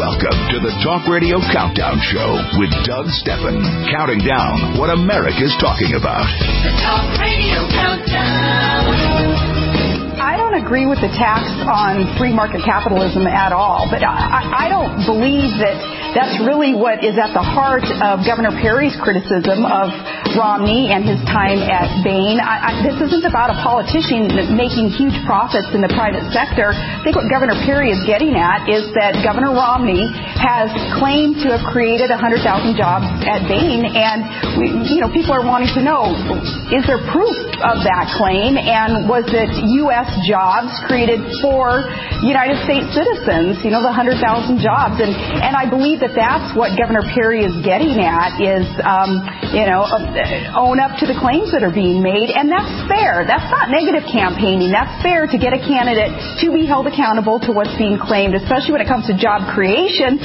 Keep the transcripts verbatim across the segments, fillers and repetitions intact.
Welcome to the Talk Radio Countdown Show with Doug Steffen, counting down what America's talking about. The Talk Radio Countdown. I don't agree with the tax on free market capitalism at all, but I, I don't believe that that's really what is at the heart of Governor Perry's criticism of Romney and his time at Bain. I, I, this isn't about a politician making huge profits in the private sector. I think what Governor Perry is getting at is that Governor Romney has claimed to have created one hundred thousand jobs at Bain, and we, you know, people are wanting to know, is there proof of that claim, and was it U S jobs created for United States citizens, you know, the one hundred thousand jobs. And, and I believe that that's what Governor Perry is getting at is, um, you know, own up to the claims that are being made. And that's fair. That's not negative campaigning. That's fair to get a candidate to be held accountable to what's being claimed, especially when it comes to job creation.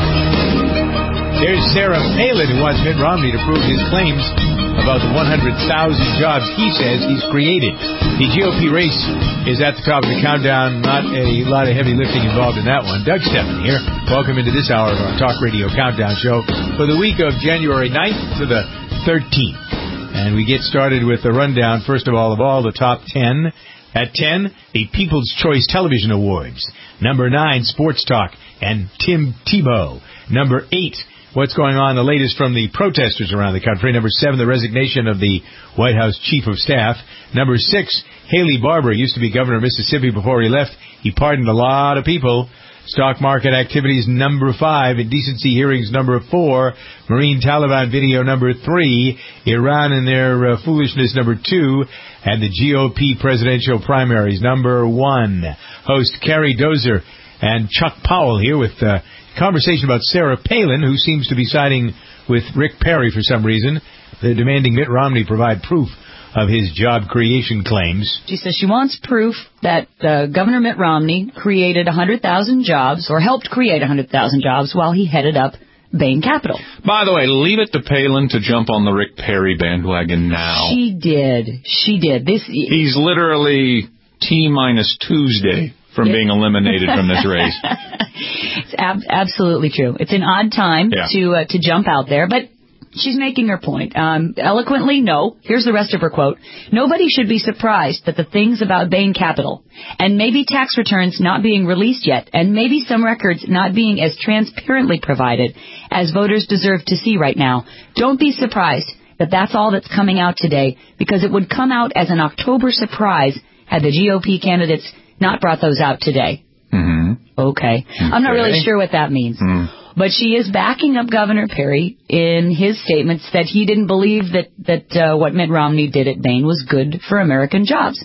There's Sarah Palin, who wants Mitt Romney to prove his claims about the one hundred thousand jobs he says he's created. The G O P race is at the top of the countdown. Not a lot of heavy lifting involved in that one. Doug Steffen here. Welcome into this hour of our Talk Radio Countdown show for the week of January ninth to the thirteenth. And we get started with a rundown, first of all, of all the top ten. At ten, the People's Choice Television Awards. Number nine, Sports Talk and Tim Tebow. Number eight, what's going on, the latest from the protesters around the country. Number seven, the resignation of the White House Chief of Staff. Number six, Haley Barbour, used to be governor of Mississippi before he left. He pardoned a lot of people. Stock market activities, number five. Indecency hearings, number four. Marine Taliban video, number three. Iran and their uh, foolishness, number two. And the G O P presidential primaries, number one. Host Carrie Dozer and Chuck Powell here with uh, conversation about Sarah Palin, who seems to be siding with Rick Perry for some reason. They're demanding Mitt Romney provide proof of his job creation claims. She says she wants proof that uh, Governor Mitt Romney created one hundred thousand jobs, or helped create one hundred thousand jobs, while he headed up Bain Capital. By the way, leave it to Palin to jump on the Rick Perry bandwagon now. She did. She did. This. He's literally T minus Tuesday from being eliminated from this race. It's ab- absolutely true. It's an odd time yeah. to uh, to jump out there, but she's making her point. Um, eloquently, no. Here's the rest of her quote. Nobody should be surprised that the things about Bain Capital, and maybe tax returns not being released yet, and maybe some records not being as transparently provided as voters deserve to see right now, don't be surprised that that's all that's coming out today, because it would come out as an October surprise had the G O P candidates not brought those out today. Mm-hmm. Okay. okay. I'm not really sure what that means. Mm. But she is backing up Governor Perry in his statements that he didn't believe that, that uh, what Mitt Romney did at Bain was good for American jobs.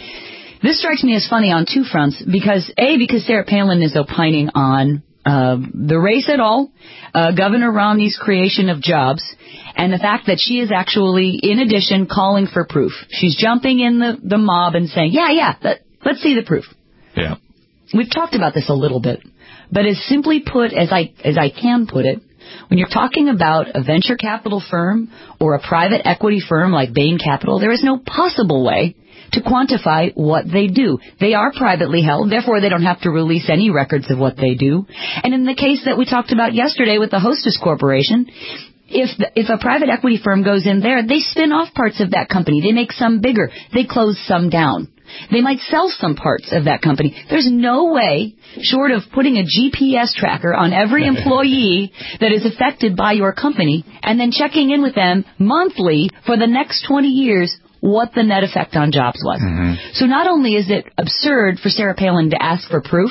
This strikes me as funny on two fronts, because, A, because Sarah Palin is opining on uh, the race at all, uh, Governor Romney's creation of jobs, and the fact that she is actually, in addition, calling for proof. She's jumping in the, the mob and saying, yeah, yeah, that, let's see the proof. Yeah. We've talked about this a little bit, but as simply put as I as I can put it, when you're talking about a venture capital firm or a private equity firm like Bain Capital, there is no possible way to quantify what they do. They are privately held, therefore they don't have to release any records of what they do. And in the case that we talked about yesterday with the Hostess Corporation, if the, if a private equity firm goes in there, they spin off parts of that company. They make some bigger. They close some down. They might sell some parts of that company. There's no way, short of putting a G P S tracker on every employee that is affected by your company and then checking in with them monthly for the next twenty years, what the net effect on jobs was. Mm-hmm. So not only is it absurd for Sarah Palin to ask for proof,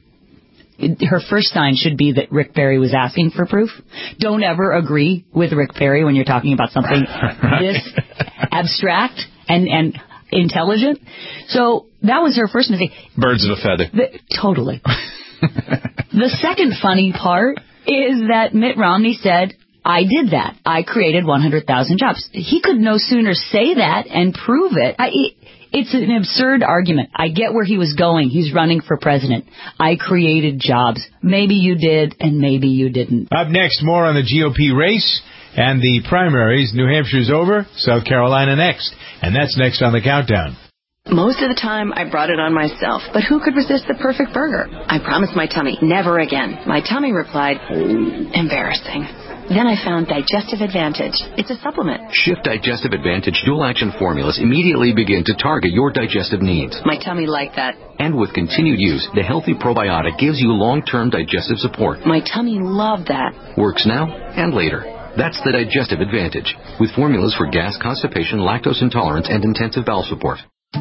her first sign should be that Rick Perry was asking for proof. Don't ever agree with Rick Perry when you're talking about something this abstract and, and intelligent. So that was her first mistake. Birds of a feather. The, totally. The second funny part is that Mitt Romney said, I did that. I created one hundred thousand jobs. He could no sooner say that and prove it. I, it It's an absurd argument. I get where he was going. He's running for president. I created jobs. Maybe you did, and maybe you didn't. Up next, more on the G O P race and the primaries. New Hampshire's over, South Carolina next. And that's next on the countdown. Most of the time, I brought it on myself, but who could resist the perfect burger? I promised my tummy, never again. My tummy replied, embarrassing. Then I found Digestive Advantage. It's a supplement. Shift Digestive Advantage dual-action formulas immediately begin to target your digestive needs. My tummy liked that. And with continued use, the Healthy Probiotic gives you long-term digestive support. My tummy loved that. Works now and later. That's the Digestive Advantage, with formulas for gas, constipation, lactose intolerance, and intensive bowel support.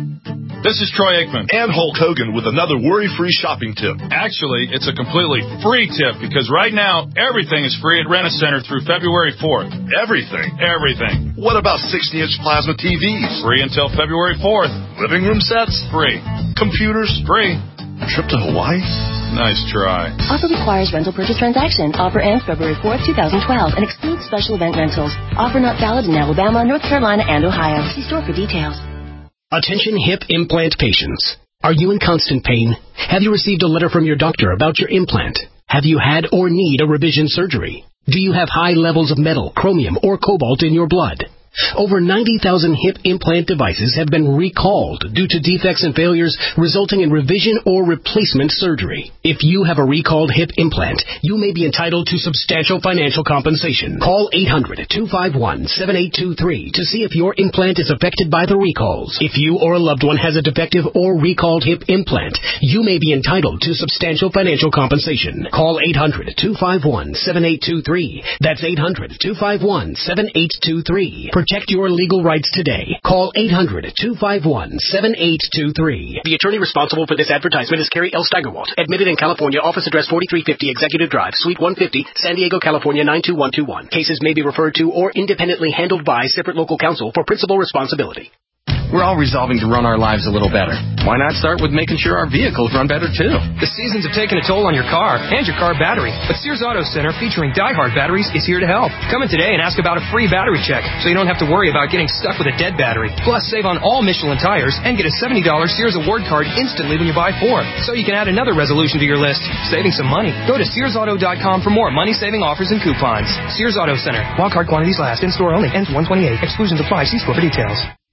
This is Troy Aikman and Hulk Hogan with another worry-free shopping tip. Actually, it's a completely free tip because right now, everything is free at Rent-A-Center through February fourth. Everything. Everything. What about sixty-inch plasma T Vs? Free until February fourth. Living room sets? Free. Computers? Free. Trip to Hawaii? Nice try. Offer requires rental purchase transaction. Offer ends February fourth, twenty twelve and excludes special event rentals. Offer not valid in Alabama, North Carolina, and Ohio. See store for details. Attention hip implant patients. Are you in constant pain? Have you received a letter from your doctor about your implant? Have you had or need a revision surgery? Do you have high levels of metal, chromium, or cobalt in your blood? Over ninety thousand hip implant devices have been recalled due to defects and failures resulting in revision or replacement surgery. If you have a recalled hip implant, you may be entitled to substantial financial compensation. Call eight hundred, two five one, seven eight two three to see if your implant is affected by the recalls. If you or a loved one has a defective or recalled hip implant, you may be entitled to substantial financial compensation. Call eight hundred, two five one, seven eight two three. That's eight hundred, two five one, seven eight two three. Protect your legal rights today. Call eight hundred, two five one, seven eight two three. The attorney responsible for this advertisement is Carrie L. Steigerwalt. Admitted in California. Office address forty-three fifty Executive Drive, Suite one fifty, San Diego, California nine two one two one. Cases may be referred to or independently handled by separate local counsel for principal responsibility. We're all resolving to run our lives a little better. Why not start with making sure our vehicles run better, too? The seasons have taken a toll on your car and your car battery, but Sears Auto Center, featuring Die-Hard batteries, is here to help. Come in today and ask about a free battery check, so you don't have to worry about getting stuck with a dead battery. Plus, save on all Michelin tires and get a seventy dollars Sears Award card instantly when you buy four, so you can add another resolution to your list, saving some money. Go to Sears Auto dot com for more money-saving offers and coupons. Sears Auto Center. While card quantities last. In-store only. Ends one twenty-eight. Exclusions apply. See store for details.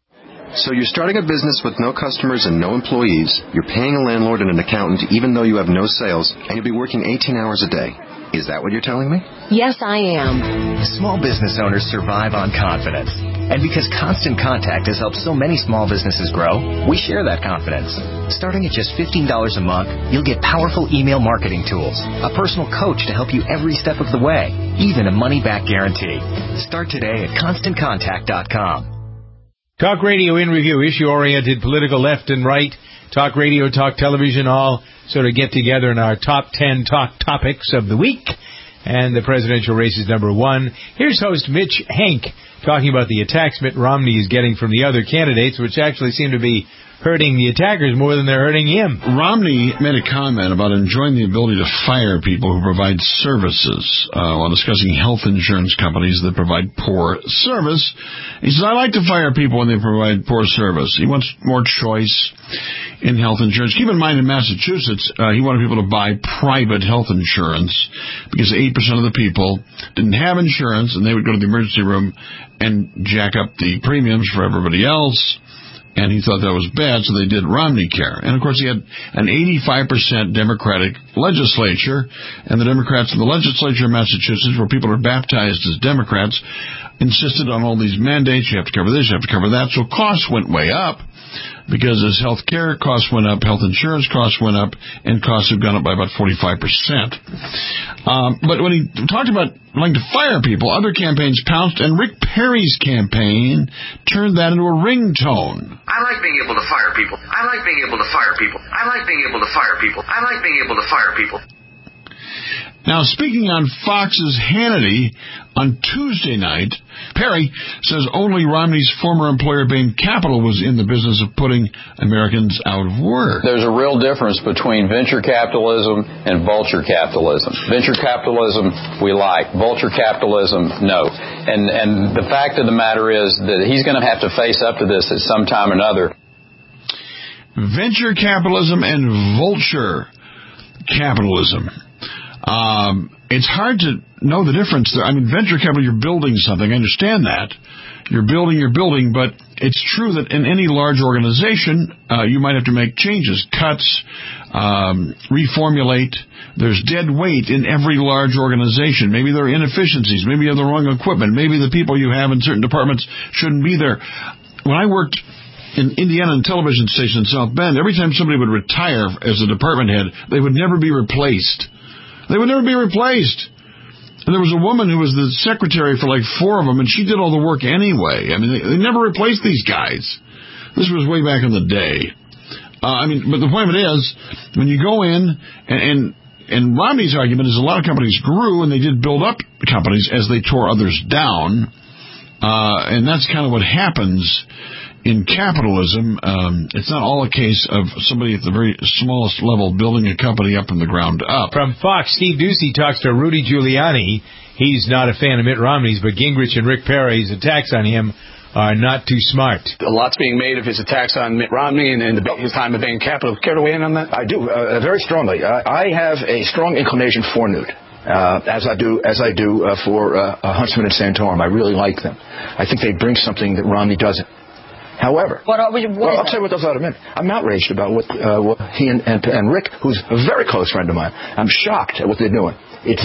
So you're starting a business with no customers and no employees. You're paying a landlord and an accountant even though you have no sales, and you'll be working eighteen hours a day. Is that what you're telling me? Yes, I am. Small business owners survive on confidence. And because Constant Contact has helped so many small businesses grow, we share that confidence. Starting at just fifteen dollars a month, you'll get powerful email marketing tools, a personal coach to help you every step of the way, even a money-back guarantee. Start today at constant contact dot com. Talk radio in review, issue-oriented, political left and right, talk radio, talk television, all sort of get together in our top ten talk topics of the week. And the presidential race is number one. Here's host Mitch Hank talking about the attacks Mitt Romney is getting from the other candidates, which actually seem to be hurting the attackers more than they're hurting him. Romney made a comment about enjoying the ability to fire people who provide services uh, while discussing health insurance companies that provide poor service. He says, I like to fire people when they provide poor service. He wants more choice in health insurance. Keep in mind, in Massachusetts, uh, he wanted people to buy private health insurance because eight percent of the people didn't have insurance, and they would go to the emergency room and jack up the premiums for everybody else. And he thought that was bad, so they did Romney Care. And, of course, he had an eighty-five percent Democratic legislature, and the Democrats in the legislature of Massachusetts, where people are baptized as Democrats, insisted on all these mandates. You have to cover this, you have to cover that. So costs went way up because as health care costs went up, health insurance costs went up, and costs have gone up by about forty-five percent. Um, but when he talked about wanting to fire people, other campaigns pounced, and Rick Perry's campaign turned that into a ringtone. I like being able to fire people. I like being able to fire people. I like being able to fire people. I like being able to fire people. Now, speaking on Fox's Hannity on Tuesday night, Perry says only Romney's former employer, Bain Capital, was in the business of putting Americans out of work. There's a real difference between venture capitalism and vulture capitalism. Venture capitalism, we like. Vulture capitalism, no. And, and the fact of the matter is that he's going to have to face up to this at some time or another. Venture capitalism and vulture capitalism. Um, it's hard to know the difference there. I mean, venture capital, you're building something. I understand that. you're building, you're building, but it's true that in any large organization, uh, you might have to make changes, cuts, um, reformulate. There's dead weight in every large organization. Maybe there are inefficiencies. Maybe you have the wrong equipment. Maybe the people you have in certain departments shouldn't be there. When I worked in Indiana television station in South Bend, every time somebody would retire as a department head, they would never be replaced. They would never be replaced. And there was a woman who was the secretary for like four of them, and she did all the work anyway. I mean, they, they never replaced these guys. This was way back in the day. Uh, I mean, but the point of it is, when you go in, and, and, and Romney's argument is a lot of companies grew, and they did build up companies as they tore others down. Uh, and that's kind of what happens in capitalism. Um, it's not all a case of somebody at the very smallest level building a company up from the ground up. From Fox, Steve Ducey talks to Rudy Giuliani. He's not a fan of Mitt Romney's, but Gingrich and Rick Perry's attacks on him are not too smart. A lot's being made of his attacks on Mitt Romney and, and the, his time at Bain Capital. Care to weigh in on that? I do, uh, very strongly. Uh, I have a strong inclination for Newt. Uh, as I do, as I do uh, for uh, Huntsman and Santorum. I really like them. I think they bring something that Romney doesn't. However, what are we, what well, I'll tell you what those are in a minute. I'm outraged about what, uh, what he and, and, and Rick, who's a very close friend of mine, I'm shocked at what they're doing. It's,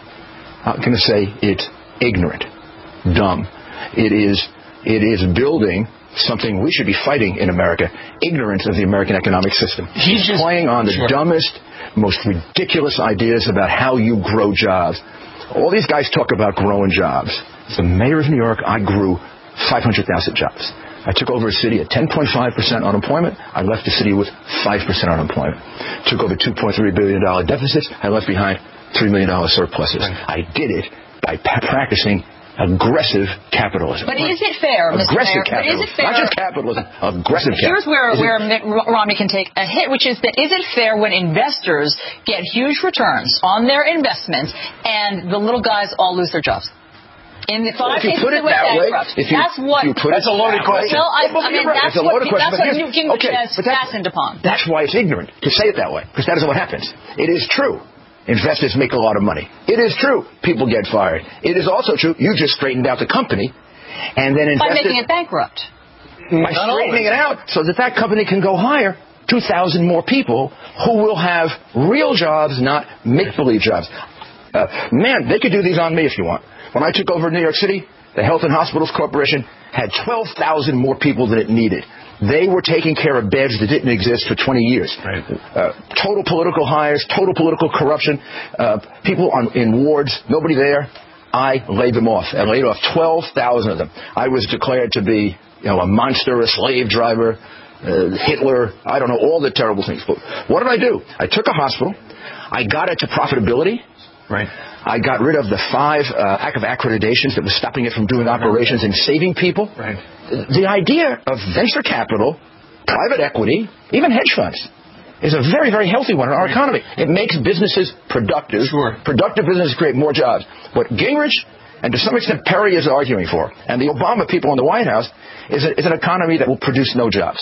I'm going to say, it's ignorant, dumb. It is, it is building something we should be fighting in America, ignorance of the American economic system. He's just playing on the sure. dumbest, most ridiculous ideas about how you grow jobs. All these guys talk about growing jobs. As the mayor of New York, I grew five hundred thousand jobs. I took over a city at ten point five percent unemployment. I left the city with five percent unemployment. Took over two point three billion dollars deficits. I left behind three million dollars surpluses. Right. I did it by pa- practicing aggressive capitalism. But is it fair, Mister Aggressive Mayor? But is it fair? Not just capitalism, aggressive Here's capitalism. where, where Mitt Romney can take a hit, which is that is it fair when investors get huge returns on their investments and the little guys all lose their jobs? In the well, if you put it that way, if you, that's what. If you put that's it a loaded question. Well, I, well, I mean, right. that's it's a what, loaded question. that's what Newt Gingrich okay, has fastened upon. That's why it's ignorant to say it that way, because that is what happens. It is true. Investors make a lot of money. It is true. People get fired. It is also true. You just straightened out the company, and then by investors making it bankrupt. By Not straightening always. it out so that that company can go hire two thousand more people who will have real jobs, not make-believe jobs. Uh, man, they could do these on me if you want. When I took over New York City, the Health and Hospitals Corporation had twelve thousand more people than it needed. They were taking care of beds that didn't exist for twenty years. Right. Uh, total political hires, total political corruption, uh, people on, in wards, nobody there. I laid them off. I laid off twelve thousand of them. I was declared to be, you know, a monster, a slave driver, uh, Hitler, I don't know, all the terrible things. But what did I do? I took a hospital. I got it to profitability. Right. I got rid of the five uh, lack of accreditations that was stopping it from doing operations and saving people. Right. The idea of venture capital, private equity, even hedge funds, is a very, very healthy one in our economy. It makes businesses productive. Sure. Productive businesses create more jobs. What Gingrich and to some extent Perry is arguing for, and the Obama people in the White House, is, a, is an economy that will produce no jobs.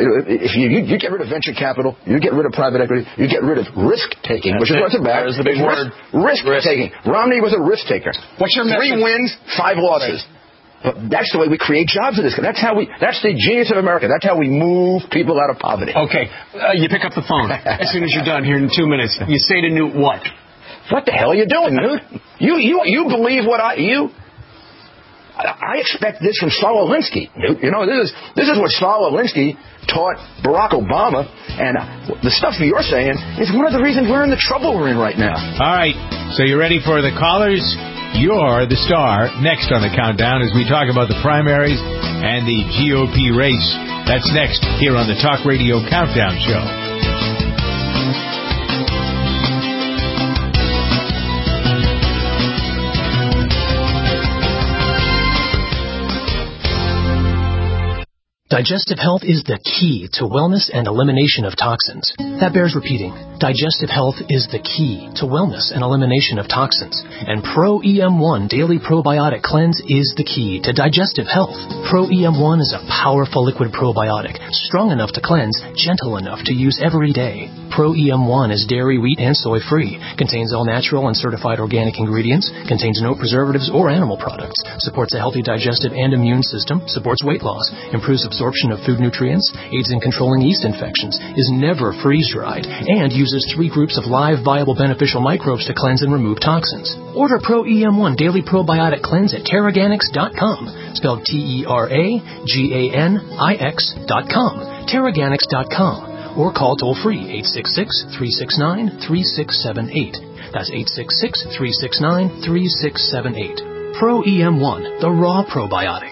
If you, you, you get rid of venture capital, you get rid of private equity, you get rid of risk-taking, which is what it's about. That is the big word. Risk-taking. Risk Romney was a risk-taker. What's your Three message? wins, five losses. Right. But that's the way we create jobs in this country. That's how we. That's the genius of America. That's how we move people out of poverty. Okay, uh, you pick up the phone as soon as you're done here in two minutes. You say to Newt what? What the hell are you doing, Newt? You you you believe what I you? I expect this from Saul Alinsky. Newt. You know this is this is what Saul Alinsky taught Barack Obama, and the stuff you're saying is one of the reasons we're in the trouble we're in right now. All right, so you ready for the callers? You're the star next on the countdown as we talk about the primaries and the G O P race. That's next here on the Talk Radio Countdown Show. Digestive health is the key to wellness and elimination of toxins. That bears repeating. Digestive health is the key to wellness and elimination of toxins, and Pro E M one Daily Probiotic Cleanse is the key to digestive health. Pro E M one is a powerful liquid probiotic, strong enough to cleanse, gentle enough to use every day. Pro E M one is dairy, wheat, and soy-free, contains all natural and certified organic ingredients, contains no preservatives or animal products, supports a healthy digestive and immune system, supports weight loss, improves absorption of food nutrients, aids in controlling yeast infections, is never freeze-dried, and uses three groups of live, viable, beneficial microbes to cleanse and remove toxins. Order Pro E M one Daily Probiotic Cleanse at Terraganics dot com, spelled T E R A G A N I X dot com, Terraganics dot com, or call toll-free eight six six, three six nine, three six seven eight. That's eight six six, three six nine, three six seven eight. Pro E M one, the raw probiotic.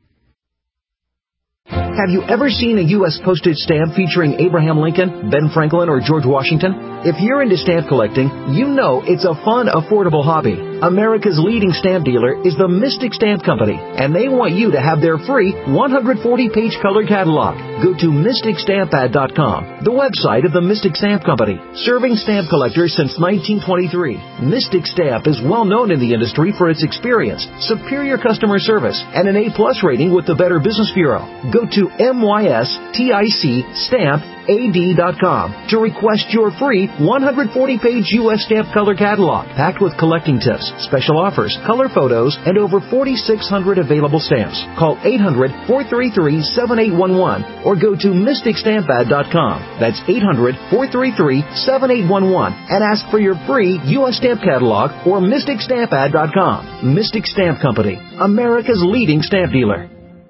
Have you ever seen a U S postage stamp featuring Abraham Lincoln, Ben Franklin, or George Washington? If you're into stamp collecting, you know it's a fun, affordable hobby. America's leading stamp dealer is the Mystic Stamp Company, and they want you to have their free one hundred forty page color catalog. Go to mystic stamp ad dot com, the website of the Mystic Stamp Company, serving stamp collectors since nineteen twenty-three. Mystic Stamp is well known in the industry for its experience, superior customer service, and an A plus rating with the Better Business Bureau. Go to M Y S T I C stamp A D dot com to request your free one hundred forty page U S stamp color catalog, packed with collecting tips, special offers, color photos, and over forty-six hundred available stamps. Call eight hundred, four three three, seven eight one one or go to mystic stamp ad dot com. That's eight hundred, four three three, seven eight one one and ask for your free U S stamp catalog or mystic stamp ad dot com. Mystic Stamp Company, America's leading stamp dealer.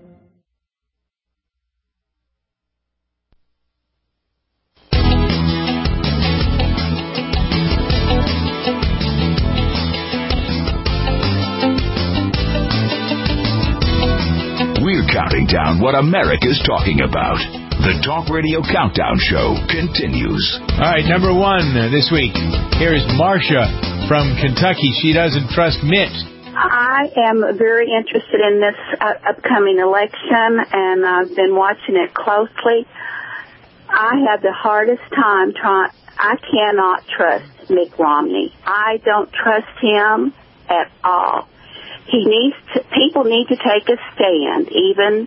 Counting down what America's talking about. The Talk Radio Countdown Show continues. All right, number one this week. Here is Marcia from Kentucky. She doesn't trust Mitt. I am very interested in this uh, upcoming election, and I've been watching it closely. I have the hardest time trying. I cannot trust Mitt Romney. I don't trust him at all. He needs to, people need to take a stand. Even,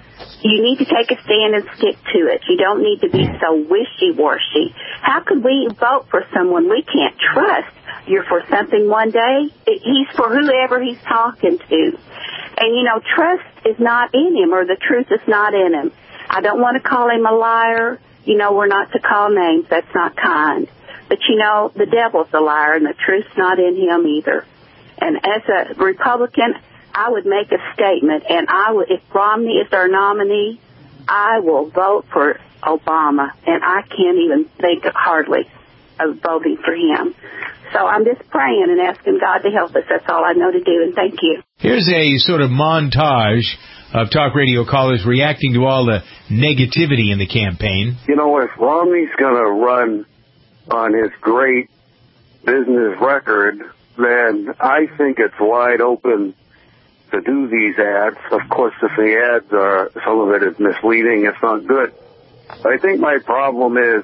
you need to take a stand and stick to it. You don't need to be so wishy-washy. How could we vote for someone we can't trust? You're for something one day, he's for whoever he's talking to. And, you know, trust is not in him, or the truth is not in him. I don't want to call him a liar. You know, we're not to call names. That's not kind. But, you know, the devil's a liar, and the truth's not in him either. And as a Republican, I would make a statement, and I would, if Romney is our nominee, I will vote for Obama, and I can't even think hardly of voting for him. So I'm just praying and asking God to help us. That's all I know to do, and thank you. Here's a sort of montage of talk radio callers reacting to all the negativity in the campaign. You know, if Romney's going to run on his great business record, then I think it's wide open to do these ads. Of course, if the ads are, some of it is misleading, it's not good. I think my problem is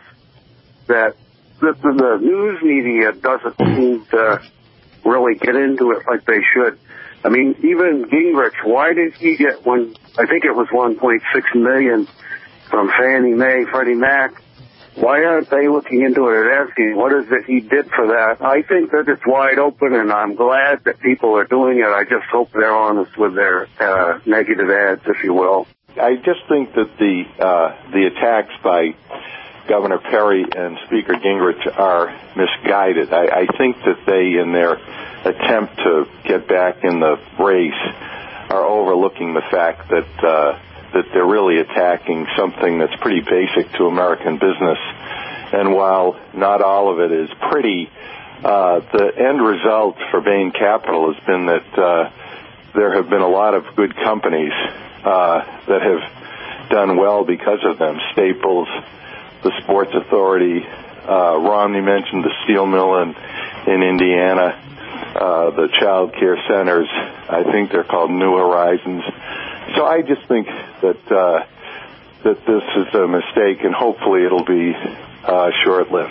that the, the, the news media doesn't seem to really get into it like they should. I mean, even Gingrich, why did he get one, I think it was one point six million from Fannie Mae, Freddie Mac? Why aren't they looking into it and asking what is it he did for that? I think that it's wide open, and I'm glad that people are doing it. I just hope they're honest with their uh, negative ads, if you will. I just think that the uh, the attacks by Governor Perry and Speaker Gingrich are misguided. I, I think that they, in their attempt to get back in the race, are overlooking the fact that uh, that they're really attacking something that's pretty basic to American business. And while not all of it is pretty, uh, the end result for Bain Capital has been that uh, there have been a lot of good companies uh, that have done well because of them. Staples, the Sports Authority, uh, Romney mentioned the steel mill in, in Indiana, uh, the child care centers, I think they're called New Horizons. So I just think that uh, that this is a mistake, and hopefully it'll be uh, short-lived.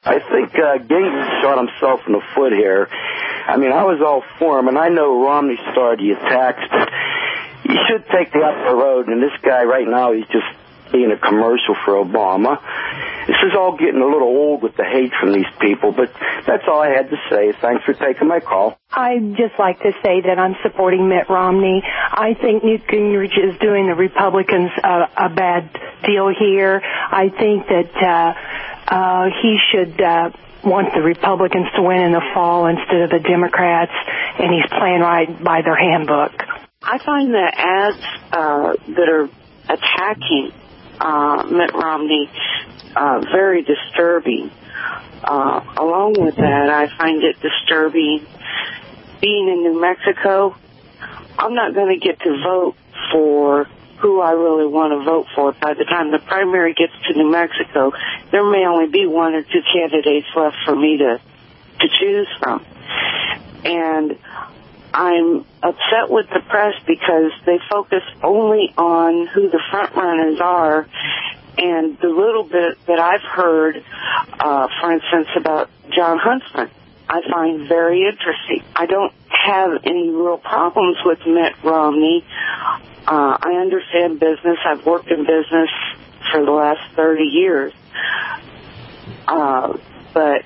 I think uh, Gingrich shot himself in the foot here. I mean, I was all for him, and I know Romney started the attacks, but you should take the upper road, and this guy right now, he's just being a commercial for Obama. This is all getting a little old with the hate from these people, but that's all I had to say. Thanks for taking my call. I'd just like to say that I'm supporting Mitt Romney. I think Newt Gingrich is doing the Republicans a, a bad deal here. I think that uh, uh, he should uh, want the Republicans to win in the fall instead of the Democrats, and he's playing right by their handbook. I find the ads uh, that are attacking uh, Mitt Romney uh, very disturbing. Uh, along with that, I find it disturbing being in New Mexico. I'm not going to get to vote for who I really want to vote for. By the time the primary gets to New Mexico, there may only be one or two candidates left for me to to choose from. And I'm upset with the press because they focus only on who the front runners are, and the little bit that I've heard, uh, for instance, about John Huntsman, I find very interesting. I don't have any real problems with Mitt Romney. Uh, I understand business. I've worked in business for the last thirty years. Uh, but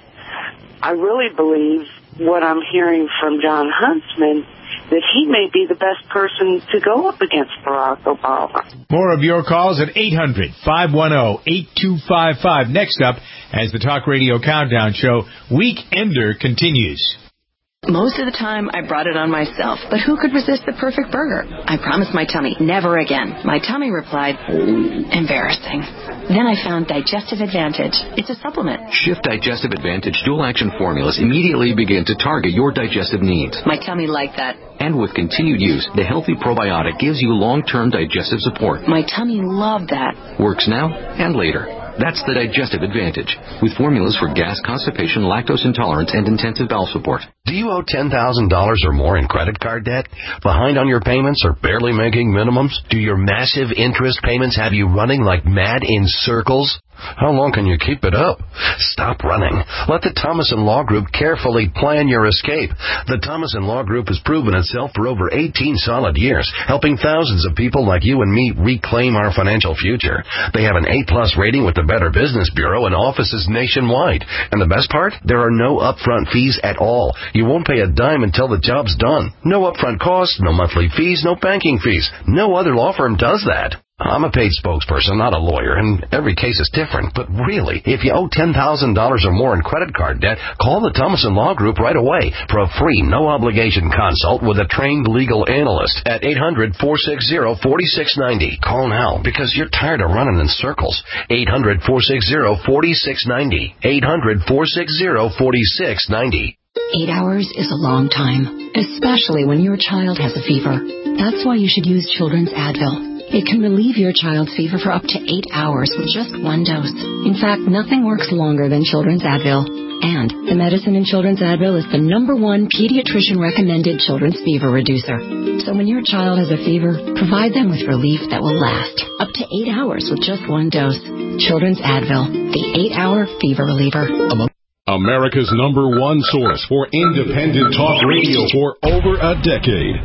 I really believe what I'm hearing from John Huntsman, that he may be the best person to go up against Barack Obama. More of your calls at eight hundred, five one zero, eight two five five. Next up, as the Talk Radio Countdown Show, Weekender continues. Most of the time, I brought it on myself, but who could resist the perfect burger? I promised my tummy, never again. My tummy replied, embarrassing. Then I found Digestive Advantage. It's a supplement. Shift Digestive Advantage Dual Action Formulas immediately begin to target your digestive needs. My tummy liked that. And with continued use, the Healthy Probiotic gives you long-term digestive support. My tummy loved that. Works now and later. That's the Digestive Advantage, with formulas for gas, constipation, lactose intolerance, and intensive bowel support. Do you owe ten thousand dollars or more in credit card debt? Behind on your payments or barely making minimums? Do your massive interest payments have you running like mad in circles? How long can you keep it up? Stop running. Let the Thomas and Law Group carefully plan your escape. The Thomas and Law Group has proven itself for over eighteen solid years, helping thousands of people like you and me reclaim our financial future. They have an A plus rating with the Better Business Bureau and offices nationwide. And the best part? There are no upfront fees at all. You won't pay a dime until the job's done. No upfront costs, no monthly fees, no banking fees. No other law firm does that. I'm a paid spokesperson, not a lawyer, and every case is different. But really, if you owe ten thousand dollars or more in credit card debt, call the Thomas and Law Group right away for a free, no-obligation consult with a trained legal analyst at eight hundred, four six zero, four six nine zero. Call now because you're tired of running in circles. eight hundred, four six zero, four six nine zero. eight hundred, four six zero, four six nine zero. Eight hours is a long time, especially when your child has a fever. That's why you should use Children's Advil. It can relieve your child's fever for up to eight hours with just one dose. In fact, nothing works longer than Children's Advil. And the medicine in Children's Advil is the number one pediatrician-recommended children's fever reducer. So when your child has a fever, provide them with relief that will last up to eight hours with just one dose. Children's Advil, the eight-hour fever reliever. America's number one source for independent talk radio for over a decade.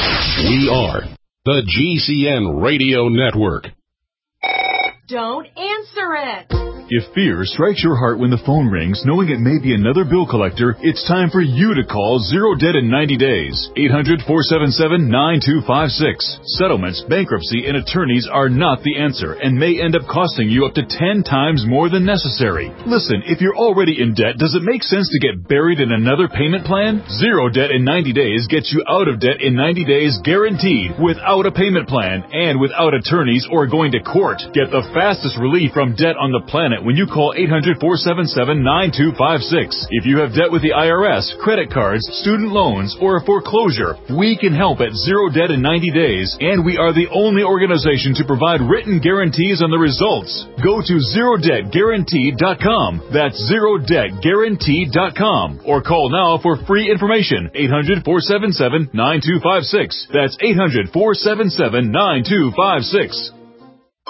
We are the G C N Radio Network. Don't answer it. If fear strikes your heart when the phone rings, knowing it may be another bill collector, it's time for you to call Zero Debt in ninety days. eight hundred, four seven seven, nine two five six. Settlements, bankruptcy, and attorneys are not the answer and may end up costing you up to ten times more than necessary. Listen, if you're already in debt, does it make sense to get buried in another payment plan? Zero Debt in ninety days gets you out of debt in ninety days guaranteed, without a payment plan and without attorneys or going to court. Get the fastest relief from debt on the planet when you call eight hundred, four seven seven, nine two five six. If you have debt with the I R S, credit cards, student loans, or a foreclosure, we can help at Zero Debt in ninety days, and we are the only organization to provide written guarantees on the results. Go to zero debt guaranteed dot com. That's zero debt guaranteed dot com. Or call now for free information. eight hundred, four seven seven, nine two five six. That's eight hundred, four seven seven, nine two five six.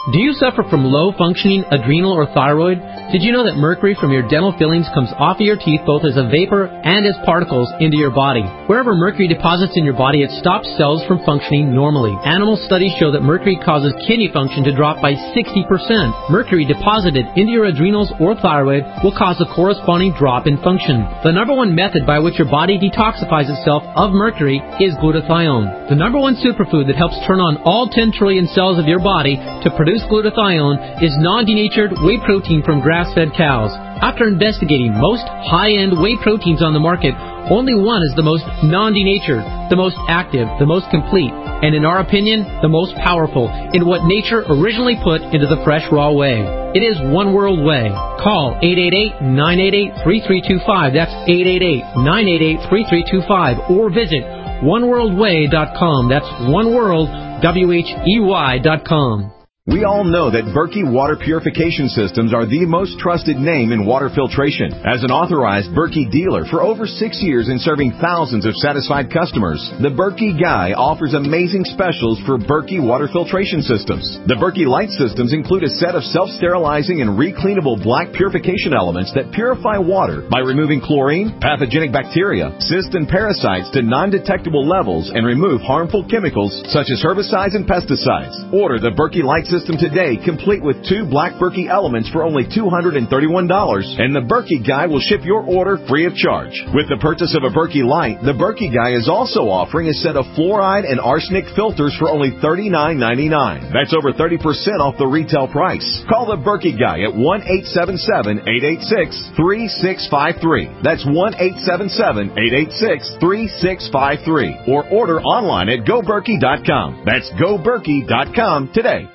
Do you suffer from low-functioning adrenal or thyroid? Did you know that mercury from your dental fillings comes off of your teeth both as a vapor and as particles into your body? Wherever mercury deposits in your body, it stops cells from functioning normally. Animal studies show that mercury causes kidney function to drop by sixty percent. Mercury deposited into your adrenals or thyroid will cause a corresponding drop in function. The number one method by which your body detoxifies itself of mercury is glutathione. The number one superfood that helps turn on all ten trillion cells of your body to produce glutathione is non-denatured whey protein from grass-fed cows. After investigating most high-end whey proteins on the market, only one is the most non-denatured, the most active, the most complete, and in our opinion, the most powerful in what nature originally put into the fresh raw whey. It is One World Whey. Call eight eight eight, nine eight eight, three three two five. That's eight eight eight, nine eight eight, three three two five. Or visit one world way dot com. That's oneworld, W H E Y dot com. We all know that Berkey Water Purification Systems are the most trusted name in water filtration. As an authorized Berkey dealer for over six years and serving thousands of satisfied customers, the Berkey Guy offers amazing specials for Berkey Water Filtration Systems. The Berkey Light Systems include a set of self-sterilizing and recleanable black purification elements that purify water by removing chlorine, pathogenic bacteria, cysts, and parasites to non-detectable levels and remove harmful chemicals such as herbicides and pesticides. Order the Berkey Light Systems today, complete with two black Berkey elements for only two hundred thirty-one dollars, and the Berkey Guy will ship your order free of charge. With the purchase of a Berkey Light, the Berkey Guy is also offering a set of fluoride and arsenic filters for only thirty-nine ninety-nine. That's over thirty percent off the retail price. Call the Berkey Guy at one eight seven seven, eight eight six, three six five three. That's one eight seven seven, eight eight six, three six five three. Or order online at go berkey dot com. That's go berkey dot com today.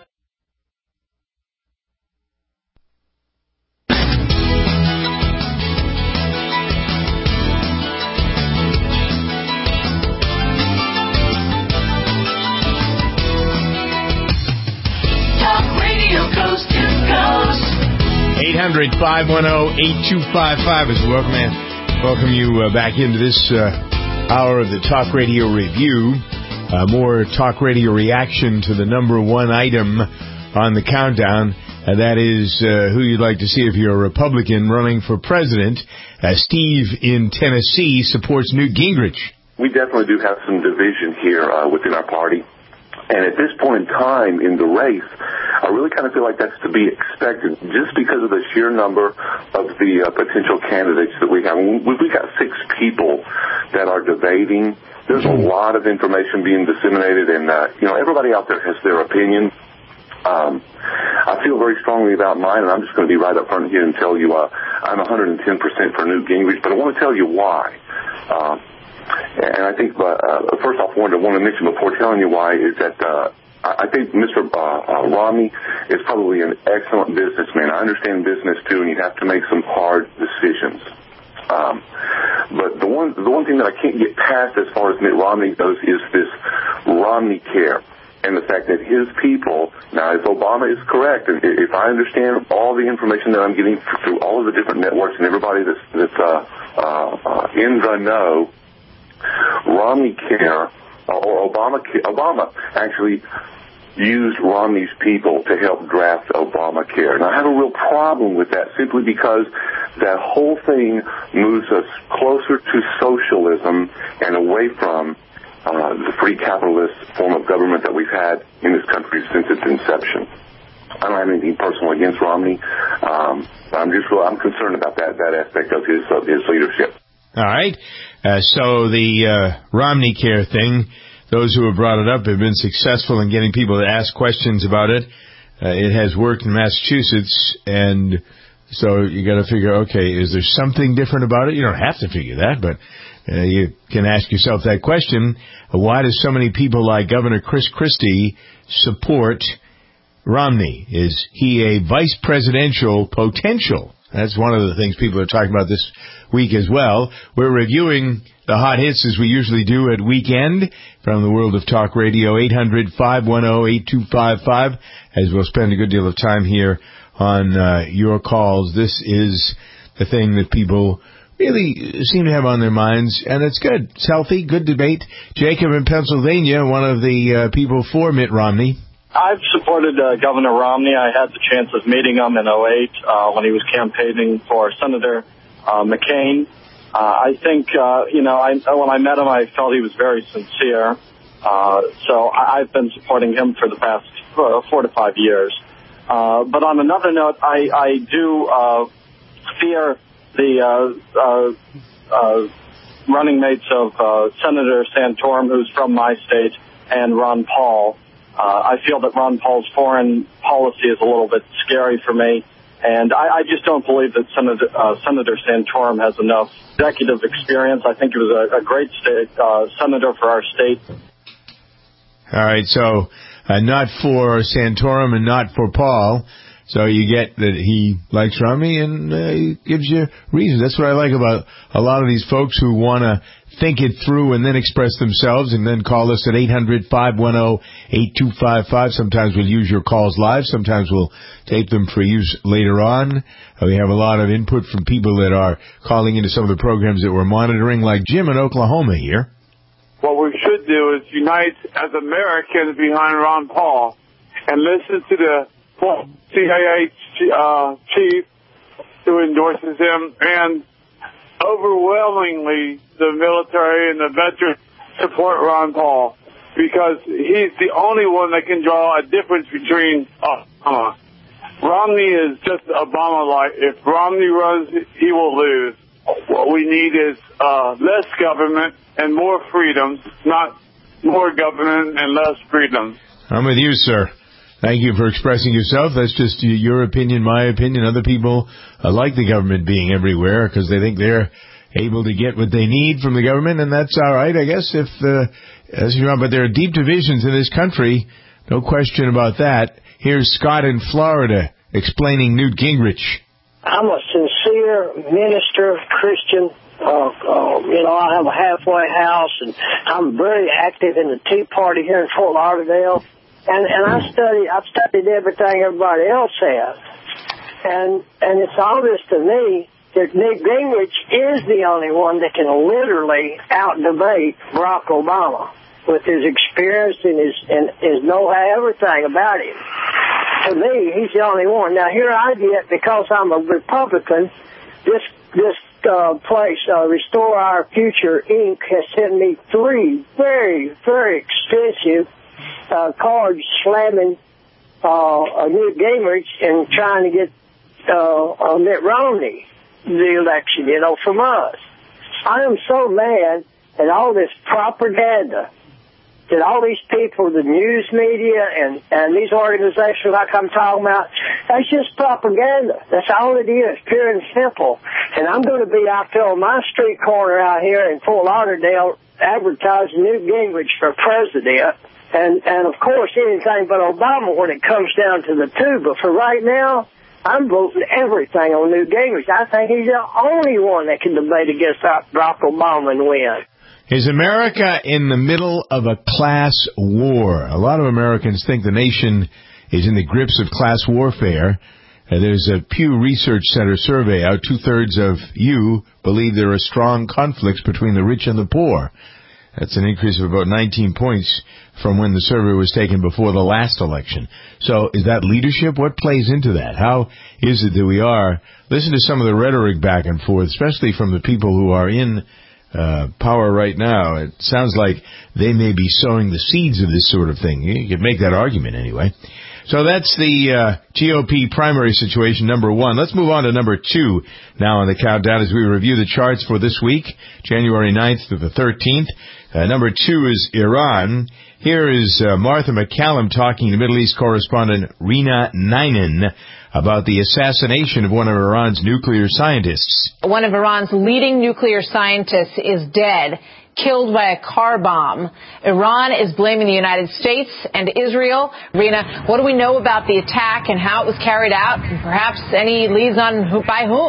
eight hundred, five one zero, eight two five five is welcome, man. Welcome you uh, back into this uh, hour of the Talk Radio Review. Uh, more Talk Radio reaction to the number one item on the countdown. Uh, that is uh, who you'd like to see if you're a Republican running for president. Uh, Steve in Tennessee supports Newt Gingrich. We definitely do have some division here uh, within our party. And at this point in time in the race, I really kind of feel like that's to be expected just because of the sheer number of the uh, potential candidates that we have. We, we've got six people that are debating. There's a lot of information being disseminated, and, uh, you know, everybody out there has their opinion. Um, I feel very strongly about mine, and I'm just going to be right up front here and tell you uh, I'm one hundred ten percent for Newt Gingrich, but I want to tell you why. Uh, And I think, uh, uh, first off, I want to, want to mention before telling you why is that uh, I think Mister Uh, uh, Romney is probably an excellent businessman. I understand business, too, and you have to make some hard decisions. Um, but the one the one thing that I can't get past as far as Mitt Romney goes is this Romney care. And the fact that his people, now if Obama is correct, and if I understand all the information that I'm getting through all of the different networks and everybody that's, that's uh, uh, uh, in the know, Romney Care, or Obama, Obama actually used Romney's people to help draft Obamacare. And I have a real problem with that simply because that whole thing moves us closer to socialism and away from uh, the free capitalist form of government that we've had in this country since its inception. I don't have anything personal against Romney. Um, I'm just I'm concerned about that, that aspect of his, of his leadership. All right. Uh, so the uh, Romney Care thing, those who have brought it up have been successful in getting people to ask questions about it. Uh, it has worked in Massachusetts, and so you got to figure, okay, is there something different about it? You don't have to figure that, but uh, you can ask yourself that question. Why do so many people like Governor Chris Christie support Romney? Is he a vice presidential potential? That's one of the things people are talking about this week as well. We're reviewing the hot hits as we usually do at weekend from the world of talk radio, eight hundred, five one zero, eight two five five, as we'll spend a good deal of time here on uh, your calls. This is the thing that people really seem to have on their minds, and it's good. It's healthy, good debate. Jacob in Pennsylvania, one of the uh, people for Mitt Romney. I've supported uh, Governor Romney. I had the chance of meeting him in oh eight uh, when he was campaigning for Senator uh, McCain. Uh, I think, uh, you know, I, when I met him, I felt he was very sincere. Uh, so I, I've been supporting him for the past uh, four to five years. Uh, but on another note, I, I do uh, fear the uh, uh, uh, running mates of uh, Senator Santorum, who's from my state, and Ron Paul. Uh, I feel that Ron Paul's foreign policy is a little bit scary for me, and I, I just don't believe that Senator, uh, Senator Santorum has enough executive experience. I think he was a, a great state uh, senator for our state. All right, so uh, not for Santorum and not for Paul. So you get that he likes Romney and uh, he gives you reasons. That's what I like about a lot of these folks who want to think it through and then express themselves and then call us at eight hundred, five one zero, eight two five five. Sometimes we'll use your calls live. Sometimes we'll tape them for use later on. Uh, we have a lot of input from people that are calling into some of the programs that we're monitoring, like Jim in Oklahoma here. What we should do is unite as Americans behind Ron Paul and listen to the C I A uh, chief who endorses him, and overwhelmingly the military and the veterans support Ron Paul because he's the only one that can draw a difference between Obama. Romney is just Obama-like. If Romney runs, he will lose. What we need is uh, less government and more freedom, not more government and less freedom. I'm with you, sir. Thank you for expressing yourself. That's just your opinion, my opinion. Other people uh, like the government being everywhere because they think they're able to get what they need from the government, and that's all right, I guess. If uh, as you know, but there are deep divisions in this country, no question about that. Here's Scott in Florida explaining Newt Gingrich. I'm a sincere minister, Christian. Uh, uh, you know, I have a halfway house, and I'm very active in the Tea Party here in Fort Lauderdale. And and I study, I've studied everything everybody else has, and and it's obvious to me that Newt Gingrich is the only one that can literally out-debate Barack Obama with his experience and his and his know-how, everything about him. To me, he's the only one. Now here I get, because I'm a Republican, this this uh, place, uh, Restore Our Future Incorporated, has sent me three very very expensive Uh, cards slamming uh, Newt Gingrich and trying to get uh, uh, Mitt Romney the election, you know, from us. I am so mad at all this propaganda that all these people, the news media and, and these organizations like I'm talking about, that's just propaganda. That's all it is, pure and simple. And I'm going to be out there on my street corner out here in Fort Lauderdale advertising Newt Gingrich for president. And, and of course, anything but Obama when it comes down to the two. But for right now, I'm voting everything on Newt Gingrich. I think he's the only one that can debate against Barack Obama and win. Is America in the middle of a class war? A lot of Americans think the nation is in the grips of class warfare. Uh, there's a Pew Research Center survey out. Two-thirds of you believe there are strong conflicts between the rich and the poor. That's an increase of about nineteen points from when the survey was taken before the last election. So is that leadership? What plays into that? How is it that we are? Listen to some of the rhetoric back and forth, especially from the people who are in uh, power right now. It sounds like they may be sowing the seeds of this sort of thing. You could make that argument anyway. So that's the uh, G O P primary situation, number one. Let's move on to number two now on the countdown as we review the charts for this week, January ninth to the thirteenth. Uh, number two is Iran. Here is uh, Martha McCallum talking to Middle East correspondent Rena Ninen about the assassination of one of Iran's nuclear scientists. One of Iran's leading nuclear scientists is dead, killed by a car bomb. Iran is blaming the United States and Israel. Rena, what do we know about the attack and how it was carried out, and perhaps any leads on who, by whom?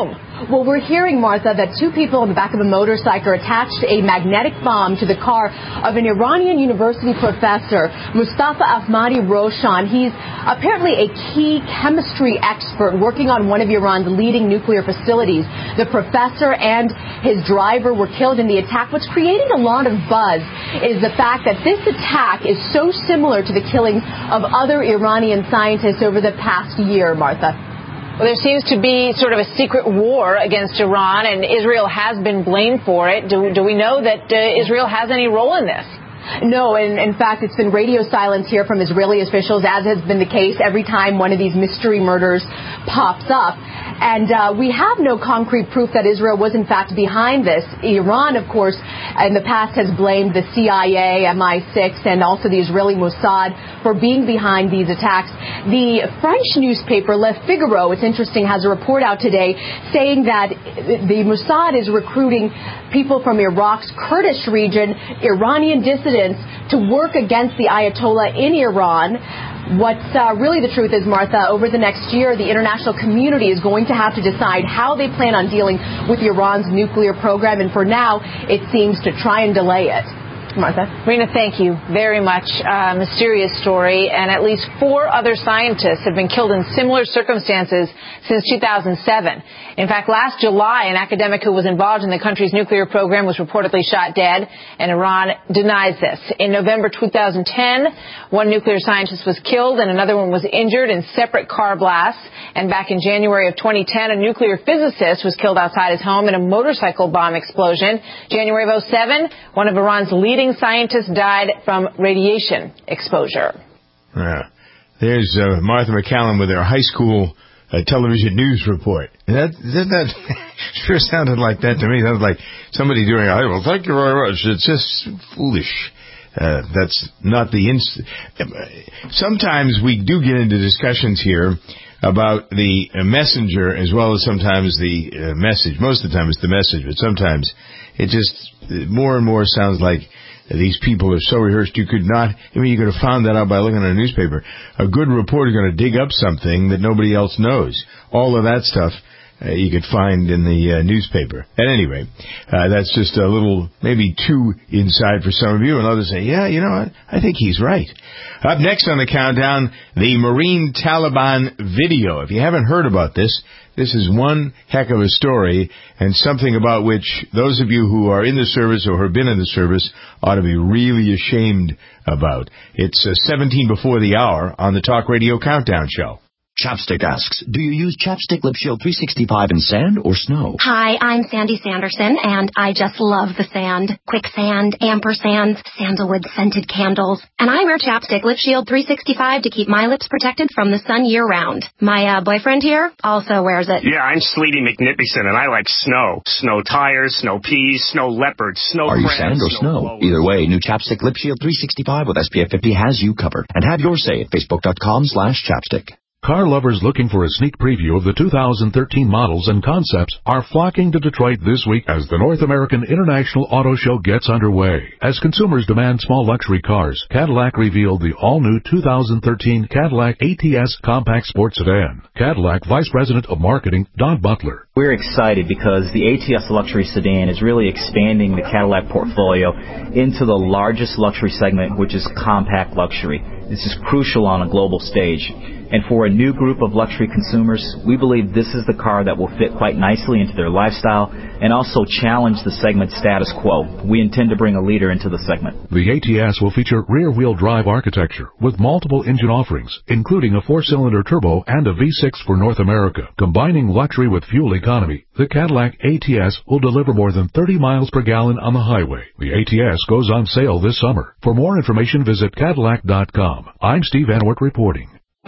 Well, we're hearing, Martha, that two people on the back of a motorcycle attached a magnetic bomb to the car of an Iranian university professor, Mustafa Ahmadi Roshan. He's apparently a key chemistry expert working on one of Iran's leading nuclear facilities. The professor and his driver were killed in the attack. What's creating a lot of buzz is the fact that this attack is so similar to the killings of other Iranian scientists over the past year, Martha. Well, there seems to be sort of a secret war against Iran, and Israel has been blamed for it. Do, do we know that uh, Israel has any role in this? No, and in fact, it's been radio silence here from Israeli officials, as has been the case every time one of these mystery murders pops up. And uh, we have no concrete proof that Israel was, in fact, behind this. Iran, of course, in the past has blamed the C I A, M I six, and also the Israeli Mossad for being behind these attacks. The French newspaper Le Figaro, it's interesting, has a report out today saying that the Mossad is recruiting people from Iraq's Kurdish region, Iranian dissidents, to work against the Ayatollah in Iran. What's uh, really the truth is, Martha, over the next year, the international community is going to have to decide how they plan on dealing with Iran's nuclear program, and for now, it seems to try and delay it. Martha. Rena, thank you very much. Uh, mysterious story, and at least four other scientists have been killed in similar circumstances since two thousand seven. In fact, last July, an academic who was involved in the country's nuclear program was reportedly shot dead, and Iran denies this. In November two thousand ten, one nuclear scientist was killed and another one was injured in separate car blasts. And back in January of twenty ten, a nuclear physicist was killed outside his home in a motorcycle bomb explosion. January of oh seven, one of Iran's leading scientists died from radiation exposure. Yeah. There's uh, Martha McCallum with her high school uh, television news report. That, that, that sure sounded like that to me. That was like somebody doing, oh, well, thank you very much. It's just foolish. Uh, that's not the inst. Sometimes we do get into discussions here about the uh, messenger as well as sometimes the uh, message. Most of the time it's the message, but sometimes it just uh, more and more sounds like these people are so rehearsed you could not, I mean, you could have found that out by looking at a newspaper. A good reporter is going to dig up something that nobody else knows. All of that stuff uh, you could find in the uh, newspaper. At any rate, uh, that's just a little, maybe too inside for some of you, and others say, yeah, you know what, I think he's right. Up next on the countdown, the Marine Taliban video. If you haven't heard about this, this is one heck of a story, and something about which those of you who are in the service or have been in the service ought to be really ashamed about. It's uh, seventeen before the hour on the Talk Radio Countdown Show. Chapstick asks, do you use Chapstick Lip Shield three sixty-five in sand or snow? Hi, I'm Sandy Sanderson, and I just love the sand. Quicksand, ampersands, sandalwood scented candles. And I wear Chapstick Lip Shield three sixty-five to keep my lips protected from the sun year-round. My uh, boyfriend here also wears it. Yeah, I'm Sleety McNippyson, and I like snow. Snow tires, snow peas, snow leopards, snow Are you crabs, sand or snow? snow? Either way, new Chapstick Lip Shield three sixty-five with S P F fifty has you covered. And have your say at facebook.com slash chapstick. Car lovers looking for a sneak preview of the two thousand thirteen models and concepts are flocking to Detroit this week as the North American International Auto Show gets underway. As consumers demand small luxury cars, Cadillac revealed the all-new two thousand thirteen Cadillac A T S Compact Sport Sedan. Cadillac Vice President of Marketing, Don Butler. We're excited because the A T S luxury sedan is really expanding the Cadillac portfolio into the largest luxury segment, which is compact luxury. This is crucial on a global stage. And for a new group of luxury consumers, we believe this is the car that will fit quite nicely into their lifestyle and also challenge the segment status quo. We intend to bring a leader into the segment. The A T S will feature rear-wheel drive architecture with multiple engine offerings, including a four-cylinder turbo and a V six for North America. Combining luxury with fuel economy, the Cadillac A T S will deliver more than thirty miles per gallon on the highway. The A T S goes on sale this summer. For more information, visit Cadillac dot com. I'm Steve Anwart reporting.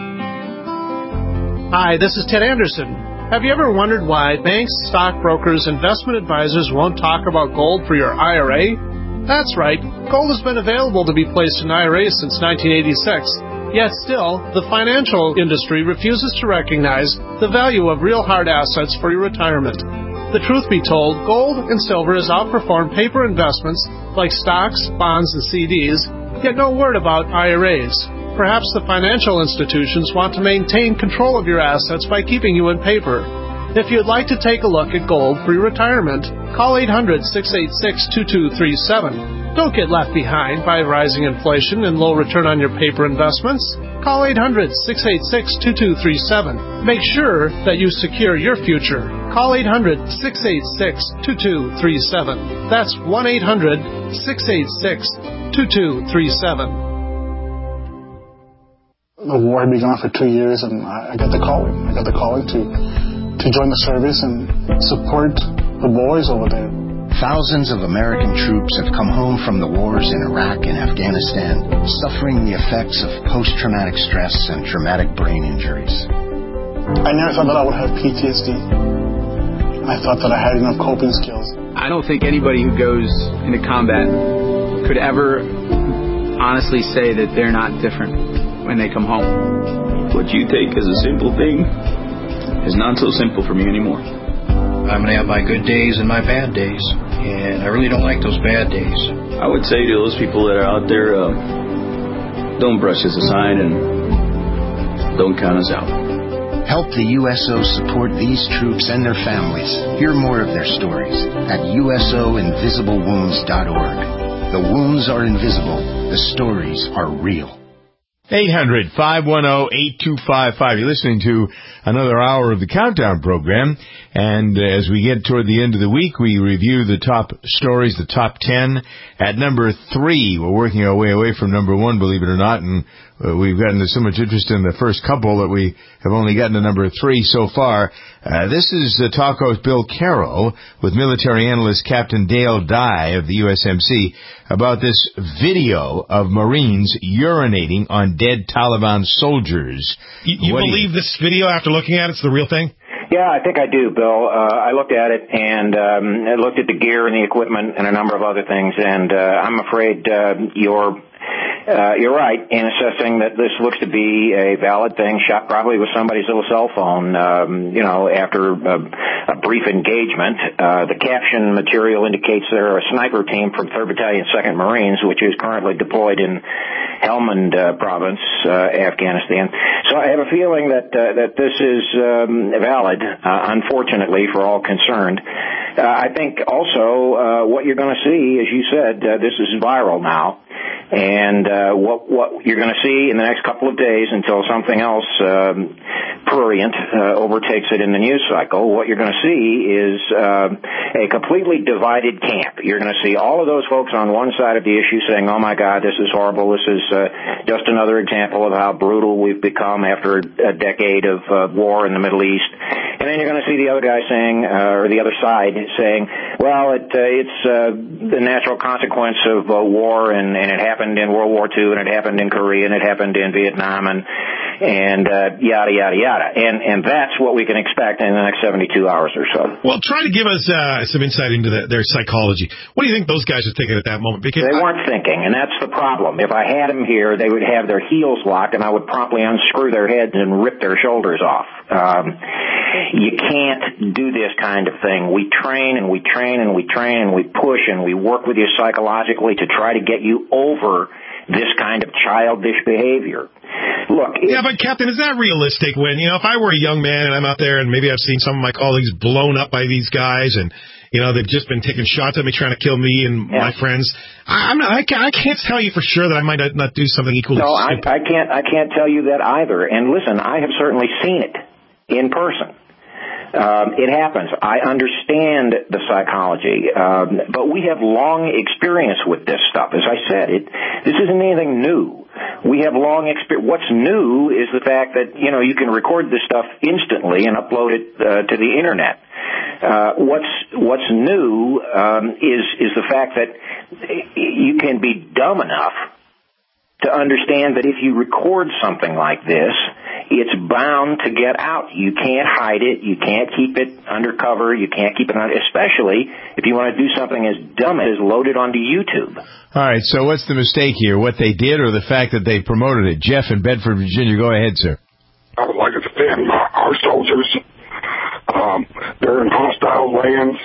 Hi, this is Ted Anderson. Have you ever wondered why banks, stockbrokers, investment advisors won't talk about gold for your I R A? That's right. Gold has been available to be placed in I R As since nineteen eighty-six. Yet still, the financial industry refuses to recognize the value of real hard assets for your retirement. The truth be told, gold and silver has outperformed paper investments like stocks, bonds, and C Ds, yet no word about I R As. Perhaps the financial institutions want to maintain control of your assets by keeping you in paper. If you'd like to take a look at gold pre-retirement, call eight hundred, six eight six, two two three seven. Don't get left behind by rising inflation and low return on your paper investments. Call eight hundred, six eight six, two two three seven. Make sure that you secure your future. Call eight hundred, six eight six, two two three seven. That's one eight hundred, six eight six, two two three seven. The war had been going on for two years, and I got the calling. I got the calling to to join the service and support the boys over there. Thousands of American troops have come home from the wars in Iraq and Afghanistan, suffering the effects of post-traumatic stress and traumatic brain injuries. I never thought that I would have P T S D. I thought that I had enough coping skills. I don't think anybody who goes into combat could ever honestly say that they're not different when they come home. What you take as a simple thing is not so simple for me anymore. I'm going to have my good days and my bad days, and I really don't like those bad days. I would say to those people that are out there, uh, don't brush us aside and don't count us out. Help the U S O support these troops and their families. Hear more of their stories at U S O invisible wounds dot org. The wounds are invisible. The stories are real. eight hundred, five one zero, eight two five five. You're listening to another hour of the Countdown program, and as we get toward the end of the week, we review the top stories, the top ten. At number three, we're working our way away from number one, believe it or not, and uh, we've gotten so much interest in the first couple that we have only gotten to number three so far. Uh, this is uh, Talk host Bill Carroll with military analyst Captain Dale Dye of the U S M C about this video of Marines urinating on dead Taliban soldiers. You, you believe you... this video after looking at it? It's the real thing? Yeah, I think I do, Bill. Uh, I looked at it and um, I looked at the gear and the equipment and a number of other things, and uh, I'm afraid uh, you're uh, you're right in assessing that this looks to be a valid thing, shot probably with somebody's little cell phone, um, you know, after a, a brief engagement. Uh, the caption material indicates they're a sniper team from third Battalion, second Marines, which is currently deployed in Helmand uh, province, uh, Afghanistan. So I have a feeling that uh, that this is um, valid, uh, unfortunately, for all concerned. Uh, I think also uh, what you're going to see, as you said, uh, this is viral now. And uh, what what you're going to see in the next couple of days until something else um, prurient uh, overtakes it in the news cycle, what you're going to see is uh, a completely divided camp. You're going to see all of those folks on one side of the issue saying, oh, my God, this is horrible. This is uh, just another example of how brutal we've become after a decade of uh, war in the Middle East. And then you're going to see the other guy saying, uh, or the other side saying, well, it, uh, it's uh, the natural consequence of uh, war, and, and it happened in World War Two, and it happened in Korea, and it happened in Vietnam, and and uh, yada, yada, yada. And and that's what we can expect in the next seventy-two hours or so. Well, try to give us uh, some insight into the, their psychology. What do you think those guys are thinking at that moment? Because they weren't I... thinking, and that's the problem. If I had them here, they would have their heels locked, and I would promptly unscrew their heads and rip their shoulders off. Um, you can't do this kind of thing. We train and we train and we train and we push and we work with you psychologically to try to get you over this kind of childish behavior. Look, yeah, but Captain, is that realistic? When, you know, if I were a young man and I'm out there and maybe I've seen some of my colleagues blown up by these guys and, you know, they've just been taking shots at me trying to kill me and yeah. my friends, I, I'm not, I, can't, I can't tell you for sure that I might not do something equally No, I, stupid. I can't, I can't tell you that either. And listen, I have certainly seen it in person. Um, it happens. I understand the psychology, um, but we have long experience with this stuff. As I said, it this isn't anything new. We have long experience. What's new is the fact that, you know, you can record this stuff instantly and upload it uh, to the internet. Uh, what's what's new um, is is the fact that you can be dumb enough to understand that if you record something like this, it's bound to get out. You can't hide it. You can't keep it undercover. You can't keep it on, especially if you want to do something as dumb as load it onto YouTube. All right, so what's the mistake here? What they did or the fact that they promoted it? Jeff in Bedford, Virginia, go ahead, sir. I would like to defend our soldiers. Um, they're in hostile lands.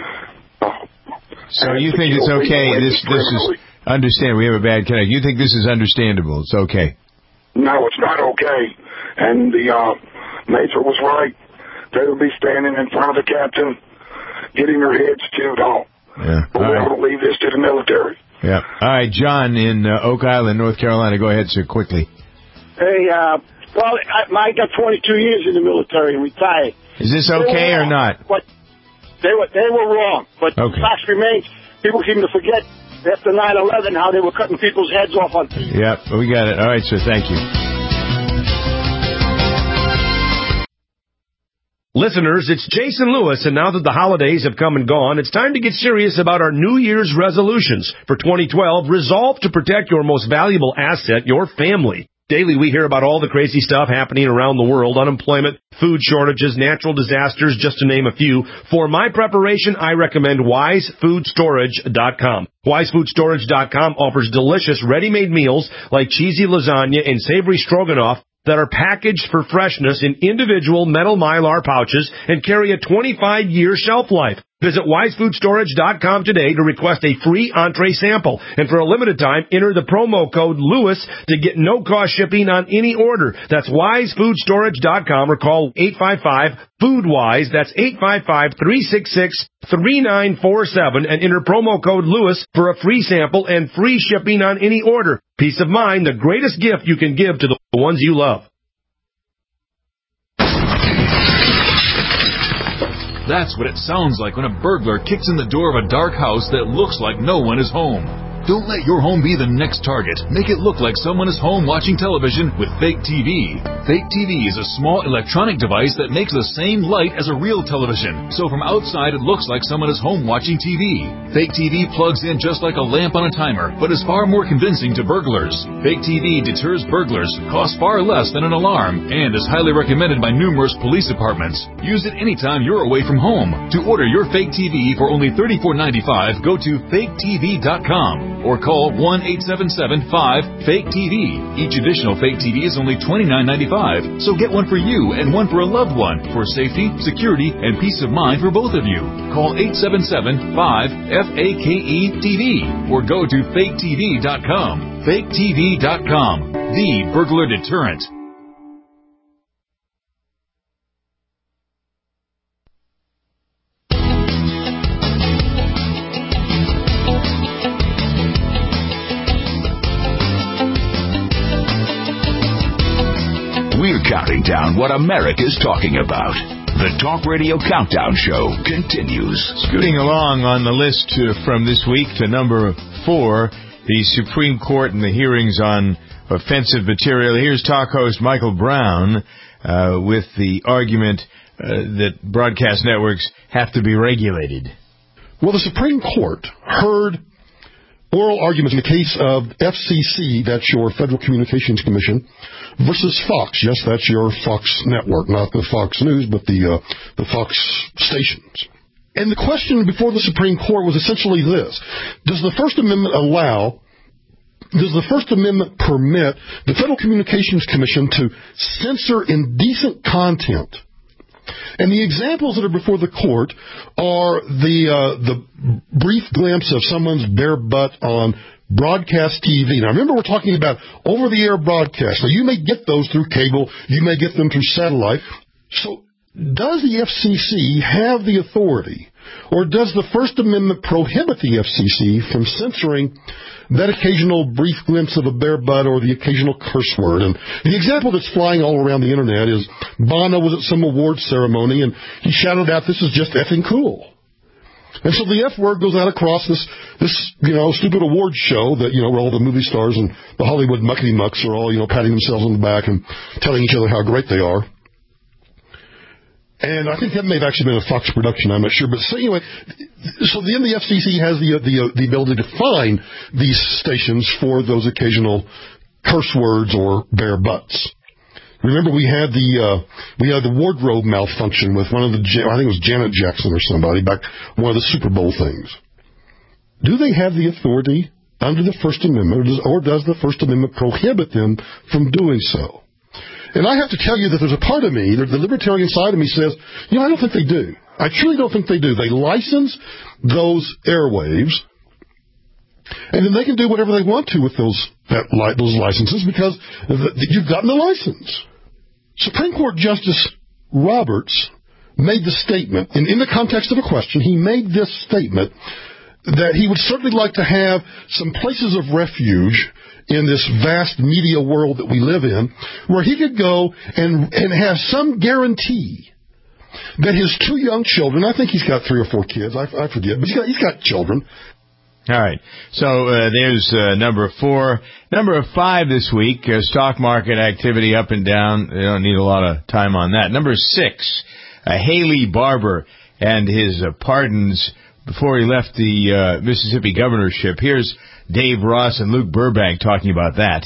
Uh, so you think it's okay? This, this is... Understand, we have a bad connection. You think this is understandable? It's okay. No, it's not okay. And the uh, Major was right. they would be standing in front of the captain, getting their heads chewed off. Yeah. But we're going to leave this to the military. Yeah. All right, John in uh, Oak Island, North Carolina. Go ahead, sir, quickly. Hey, uh, well, I, I got twenty-two years in the military and retired. Is this okay or not? But they were they were wrong. But okay. The fact remains, people seem to forget after nine eleven how they were cutting people's heads off on T V. Yeah, we got it. All right, sir, thank you. Listeners, it's Jason Lewis, and now that the holidays have come and gone, it's time to get serious about our New Year's resolutions. For twenty twelve, resolve to protect your most valuable asset, your family. Daily, we hear about all the crazy stuff happening around the world, unemployment, food shortages, natural disasters, just to name a few. For my preparation, I recommend wise food storage dot com. wise food storage dot com offers delicious ready-made meals like cheesy lasagna and savory stroganoff that are packaged for freshness in individual metal Mylar pouches and carry a twenty-five year shelf life. Visit wise food storage dot com today to request a free entree sample. And for a limited time, enter the promo code Lewis to get no-cost shipping on any order. That's wise food storage dot com or call eight five five food wise. That's eight five five, three six six, three nine four seven and enter promo code Lewis for a free sample and free shipping on any order. Peace of mind, the greatest gift you can give to the ones you love. That's what it sounds like when a burglar kicks in the door of a dark house that looks like no one is home. Don't let your home be the next target. Make it look like someone is home watching television with Fake T V. Fake T V is a small electronic device that makes the same light as a real television. So from outside, it looks like someone is home watching T V. Fake T V plugs in just like a lamp on a timer, but is far more convincing to burglars. Fake T V deters burglars, costs far less than an alarm, and is highly recommended by numerous police departments. Use it anytime you're away from home. To order your Fake T V for only thirty-four ninety-five, go to fake T V dot com. Or call one eight seven seven, five, fake T V. Each additional Fake T V is only twenty-nine ninety-five. So get one for you and one for a loved one for safety, security, and peace of mind for both of you. Call eight seven seven, five, F A K E T V or go to fake T V dot com. fake T V dot com, the burglar deterrent. We're counting down what America's talking about. The Talk Radio Countdown Show continues. Scooting along on the list to, from this week to number four, the Supreme Court and the hearings on offensive material. Here's talk host Michael Brown uh, with the argument uh, that broadcast networks have to be regulated. Well, the Supreme Court heard oral arguments in the case of F C C, that's your Federal Communications Commission, versus Fox. Yes, that's your Fox network, not the Fox News, but the uh, the Fox stations. And the question before the Supreme Court was essentially this: Does the First Amendment allow, does the First Amendment permit the Federal Communications Commission to censor indecent content? And the examples that are before the court are the uh, the brief glimpse of someone's bare butt on broadcast T V. Now, remember, we're talking about over-the-air broadcasts. Now, you may get those through cable. You may get them through satellite. So does the F C C have the authority, or does the First Amendment prohibit the F C C from censoring that occasional brief glimpse of a bare butt or the occasional curse word? And the example that's flying all around the Internet is Bono was at some award ceremony, and he shouted out, "This is just effing cool." And so the F word goes out across this, this, you know, stupid award show that, you know, where all the movie stars and the Hollywood muckety mucks are all, you know, patting themselves on the back and telling each other how great they are. And I think that may have actually been a Fox production, I'm not sure. But so anyway, so then the F C C has the, the, the ability to fine these stations for those occasional curse words or bare butts. Remember, we had the uh, we had the wardrobe malfunction with one of the, I think it was Janet Jackson or somebody, back one of the Super Bowl things. Do they have the authority under the First Amendment, or does, or does the First Amendment prohibit them from doing so? And I have to tell you that there's a part of me, the libertarian side of me says, you know, I don't think they do. I truly don't think they do. They license those airwaves, and then they can do whatever they want to with those that, those licenses because the, you've gotten the license. Supreme Court Justice Roberts made the statement, and in the context of a question, he made this statement that he would certainly like to have some places of refuge in this vast media world that we live in, where he could go and and have some guarantee that his two young children, I think he's got three or four kids, I, I forget, but he's got, he's got children. All right. So uh, there's uh, number four. Number five this week, uh, stock market activity up and down. They don't need a lot of time on that. Number six, uh, Haley Barbour and his uh, pardons before he left the uh, Mississippi governorship. Here's Dave Ross and Luke Burbank talking about that.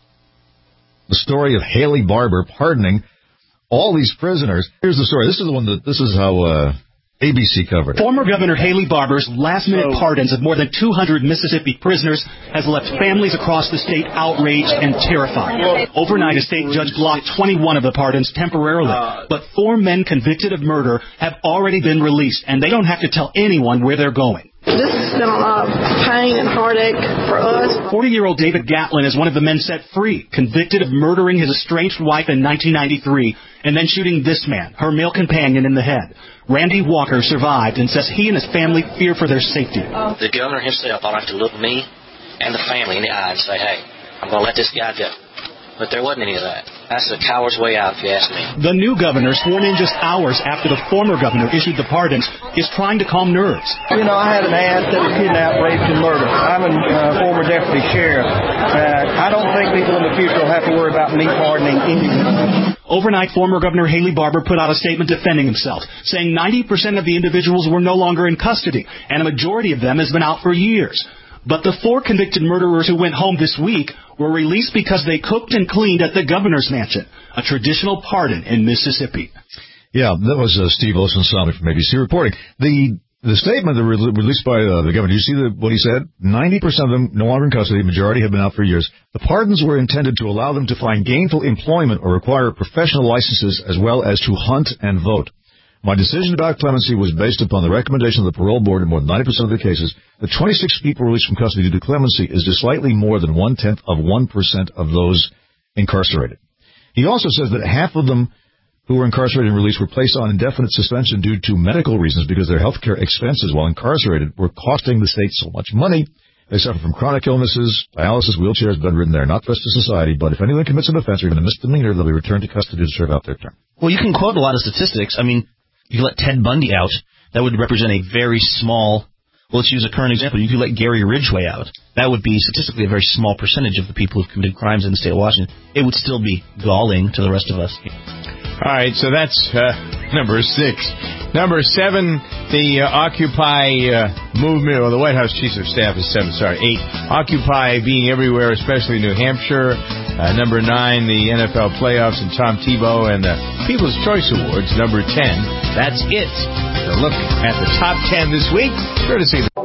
The story of Haley Barbour pardoning all these prisoners. Here's the story. This is the one that, this is how uh, A B C covered it. Former Governor Haley Barbour's last-minute pardons of more than two hundred Mississippi prisoners has left families across the state outraged and terrified. Overnight, a state judge blocked twenty-one of the pardons temporarily, but four men convicted of murder have already been released, and they don't have to tell anyone where they're going. This has been a lot of pain and heartache for us. forty-year-old David Gatlin is one of the men set free, convicted of murdering his estranged wife in nineteen ninety-three and then shooting this man, her male companion, in the head. Randy Walker survived and says he and his family fear for their safety. The governor himself ought to have to look me and the family in the eye and say, hey, I'm going to let this guy go. But there wasn't any of that. That's the coward's way out, if you ask me. The new governor, sworn in just hours after the former governor issued the pardons, is trying to calm nerves. You know, I had an aunt that was kidnapped, raped, and murdered. I'm a uh, former deputy sheriff. Uh, I don't think people in the future will have to worry about me pardoning anyone. Overnight, former Governor Haley Barbour put out a statement defending himself, saying ninety percent of the individuals were no longer in custody, and a majority of them has been out for years. But the four convicted murderers who went home this week were released because they cooked and cleaned at the governor's mansion, a traditional pardon in Mississippi. Yeah, that was uh, Steve Olson-Sonic from A B C reporting. The the statement that was released by uh, the governor, you see the, what he said? ninety percent of them no longer in custody, the majority have been out for years. The pardons were intended to allow them to find gainful employment or require professional licenses as well as to hunt and vote. My decision about clemency was based upon the recommendation of the parole board in more than ninety percent of the cases. The twenty-six people released from custody due to clemency is just slightly more than one-tenth of one percent of those incarcerated. He also says that half of them who were incarcerated and released were placed on indefinite suspension due to medical reasons because their health care expenses while incarcerated were costing the state so much money. They suffer from chronic illnesses, dialysis, wheelchairs, bedridden. They are not threats to society, but if anyone commits an offense or even a misdemeanor, they'll be returned to custody to serve out their term. Well, you can quote a lot of statistics. I mean, you let Ted Bundy out, that would represent a very small, well, let's use a current example. You could let Gary Ridgway out. That would be statistically a very small percentage of the people who've committed crimes in the state of Washington. It would still be galling to the rest of us. All right, so that's uh, number six. Number seven, the uh, Occupy uh, movement, or the White House Chief of Staff is seven, sorry, eight. Occupy being everywhere, especially New Hampshire. Uh, number nine, the N F L playoffs and Tom Tebow and the People's Choice Awards. Number ten, that's it. A look at the top ten this week. Courtesy